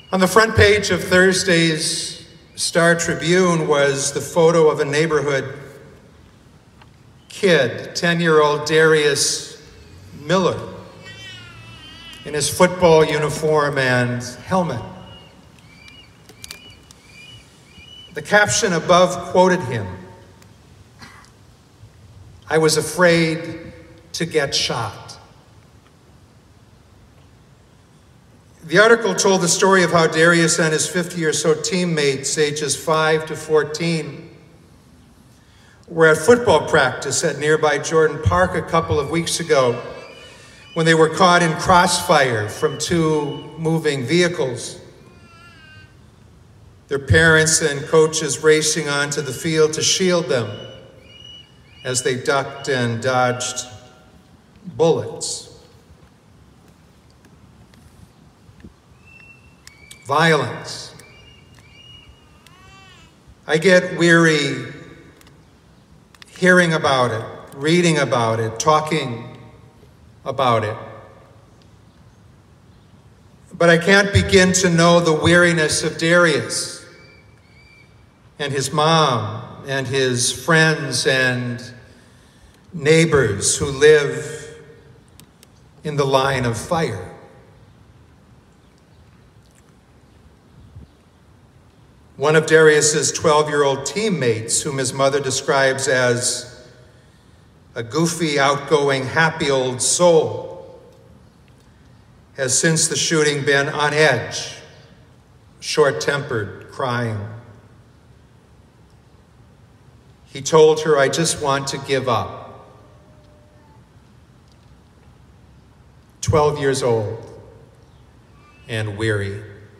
On the front page of Thursday's Star Tribune was the photo of a neighborhood kid, 10-year-old Darius Miller, in his football uniform and helmet. The caption above quoted him, "I was afraid to get shot." The article told the story of how Darius and his 50 or so teammates, ages 5 to 14, were at football practice at nearby Jordan Park a couple of weeks ago when they were caught in crossfire from two moving vehicles. Their parents and coaches racing onto the field to shield them as they ducked and dodged bullets. Violence. I get weary hearing about it, reading about it, talking about it. But I can't begin to know the weariness of Darius and his mom and his friends and neighbors who live in the line of fire. One of Darius's 12-year-old teammates, whom his mother describes as a goofy, outgoing, happy old soul, has since the shooting been on edge, short-tempered, crying. He told her, "I just want to give up." 12 years old and weary.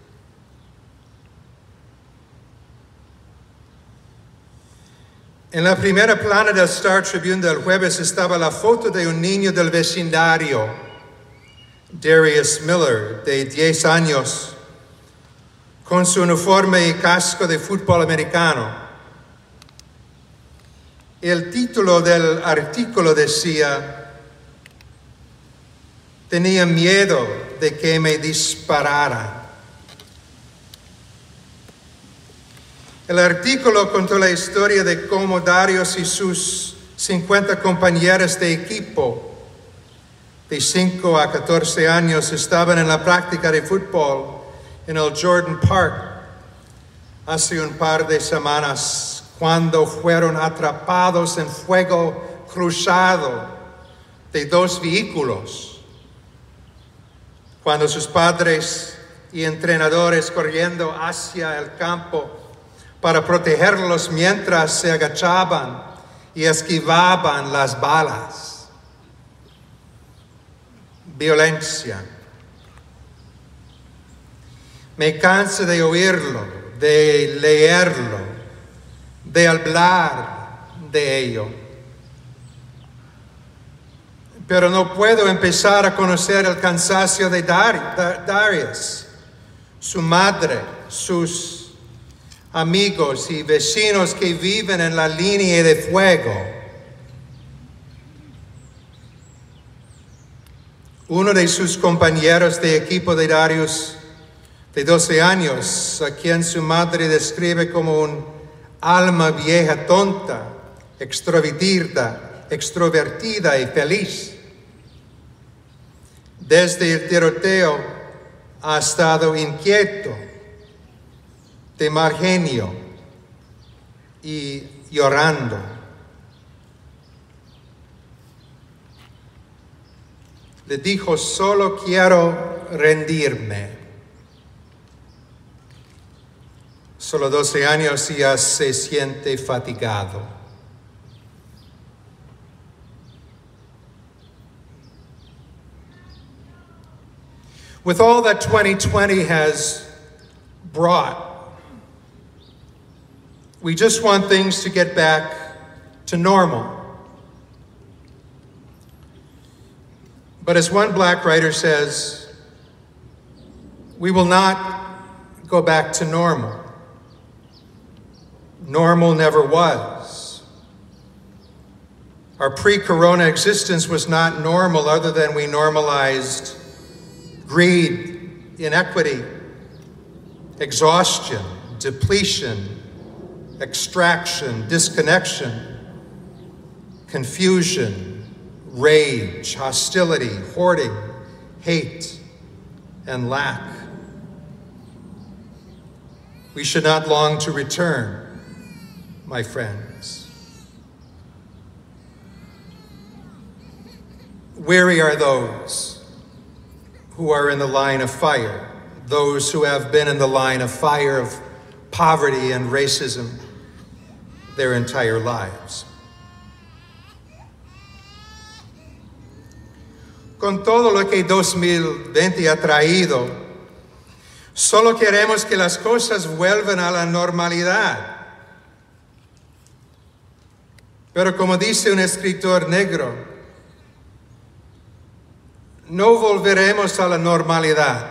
En la primera plana del Star Tribune del jueves estaba la foto de un niño del vecindario, Darius Miller, de 10 años, con su uniforme y casco de fútbol americano. El título del artículo decía, "Tenía miedo de que me disparara". El artículo contó la historia de cómo Darius y sus 50 compañeros de equipo de 5 a 14 años estaban en la práctica de fútbol en el Jordan Park hace un par de semanas cuando fueron atrapados en fuego cruzado de 2 vehículos. Cuando sus padres y entrenadores corriendo hacia el campo para protegerlos mientras se agachaban y esquivaban las balas. Violencia. Me canso de oírlo, de leerlo, de hablar de ello. Pero no puedo empezar a conocer el cansancio de Darius, su madre, sus amigos y vecinos que viven en la línea de fuego. Uno de sus compañeros de equipo de Darius, de 12 años, a quien su madre describe como un alma vieja tonta, extrovertida y feliz. Desde el tiroteo ha estado inquieto, de mal genio y llorando. Le dijo, "Solo quiero rendirme". Solo 12 años y ya se siente fatigado. With all that 2020 has brought, we just want things to get back to normal. But as one black writer says, we will not go back to normal. Normal never was. Our pre-corona existence was not normal other than we normalized greed, inequity, exhaustion, depletion, extraction, disconnection, confusion, rage, hostility, hoarding, hate, and lack. We should not long to return, my friends. Weary are those who are in the line of fire, those who have been in the line of fire of poverty and racism their entire lives. Con todo lo que 2020 ha traído, solo queremos que las cosas vuelvan a la normalidad. Pero como dice un escritor negro, no volveremos a la normalidad.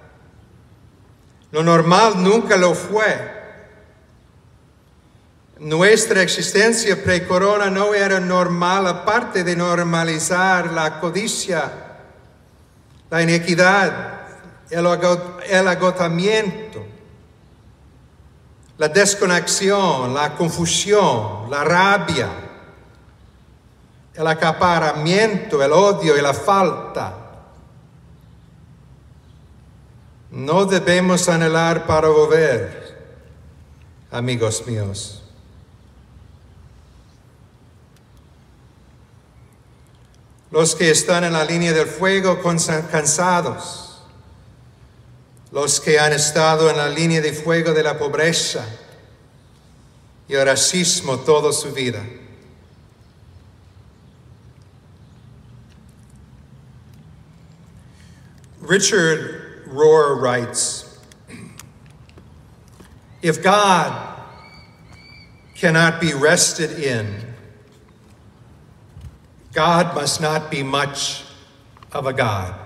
Lo normal nunca lo fue. Nuestra existencia pre-corona no era normal, aparte de normalizar la codicia, la inequidad, el agotamiento, la desconexión, la confusión, la rabia, el acaparamiento, el odio y la falta. No debemos anhelar para volver, amigos míos. Los que están en la línea del fuego cansados, los que han estado en la línea de fuego de la pobreza y el racismo toda su vida. Richard Rohr writes, if God cannot be rested in, God must not be much of a God.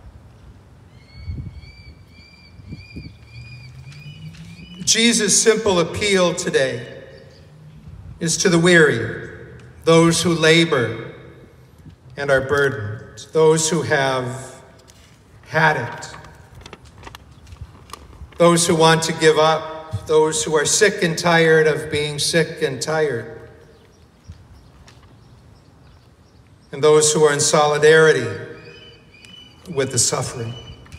Jesus' simple appeal today is to the weary, those who labor and are burdened, those who have had it, those who want to give up, those who are sick and tired of being sick and tired, and those who are in solidarity with the suffering.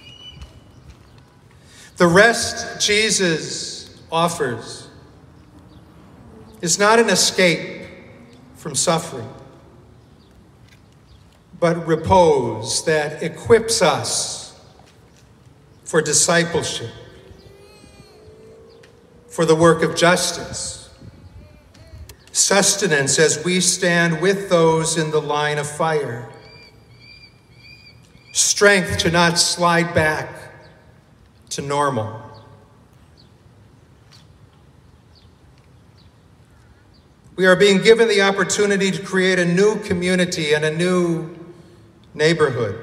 The rest Jesus offers is not an escape from suffering, but repose that equips us for discipleship, for the work of justice, sustenance as we stand with those in the line of fire, strength to not slide back to normal. We are being given the opportunity to create a new community and a new neighborhood.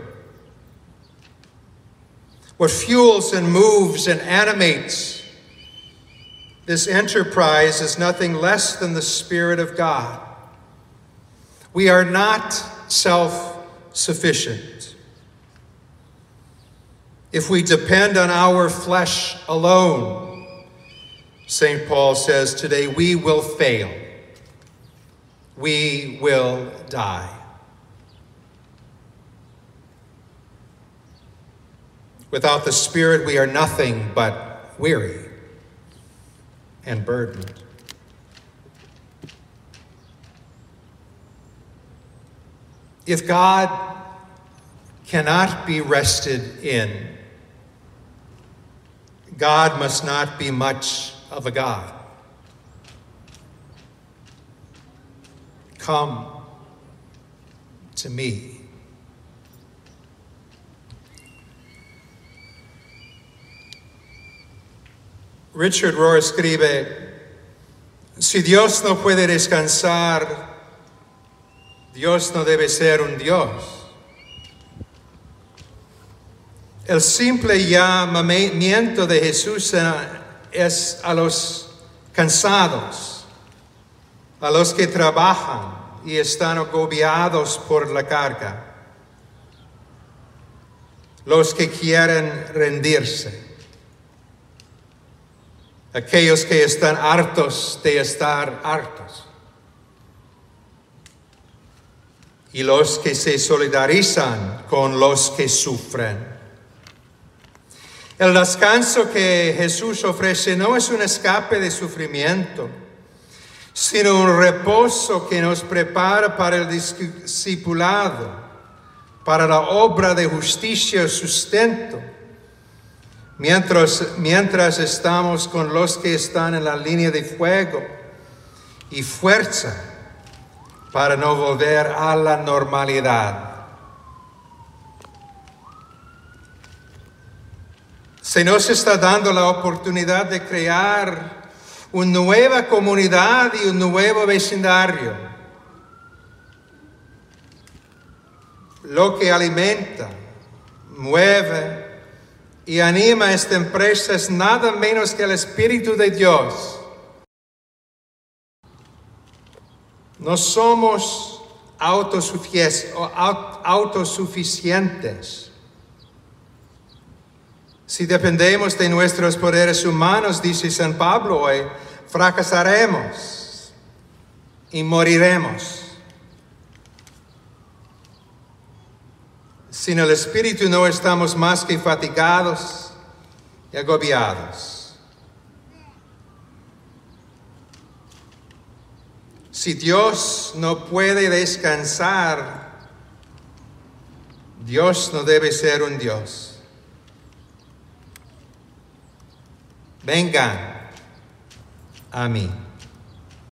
What fuels and moves and animates this enterprise is nothing less than the Spirit of God. We are not self-sufficient. If we depend on our flesh alone, St. Paul says today, we will fail. We will die. Without the Spirit, we are nothing but weary and burdened. If God cannot be rested in, God must not be much of a God. Come to me. Richard Rohr escribe, si Dios no puede descansar, Dios no debe ser un Dios. El simple llamamiento de Jesús es a los cansados, a los que trabajan y están agobiados por la carga, los que quieren rendirse. aquellos que están hartos de estar hartos, y los que se solidarizan con los que sufren. El descanso que Jesús ofrece no es un escape de sufrimiento, sino un reposo que nos prepara para el discipulado, para la obra de justicia y sustento, mientras estamos con los que están en la línea de fuego, y fuerza para no volver a la normalidad. Se nos está dando la oportunidad de crear una nueva comunidad y un nuevo vecindario. Lo que alimenta, mueve y anima esta empresa es nada menos que el Espíritu de Dios. No somos autosuficientes. Si dependemos de nuestros poderes humanos, dice San Pablo hoy, fracasaremos y moriremos. Sin el Espíritu no estamos más que fatigados y agobiados. Si Dios no puede descansar, Dios no debe ser un Dios. Vengan a mí.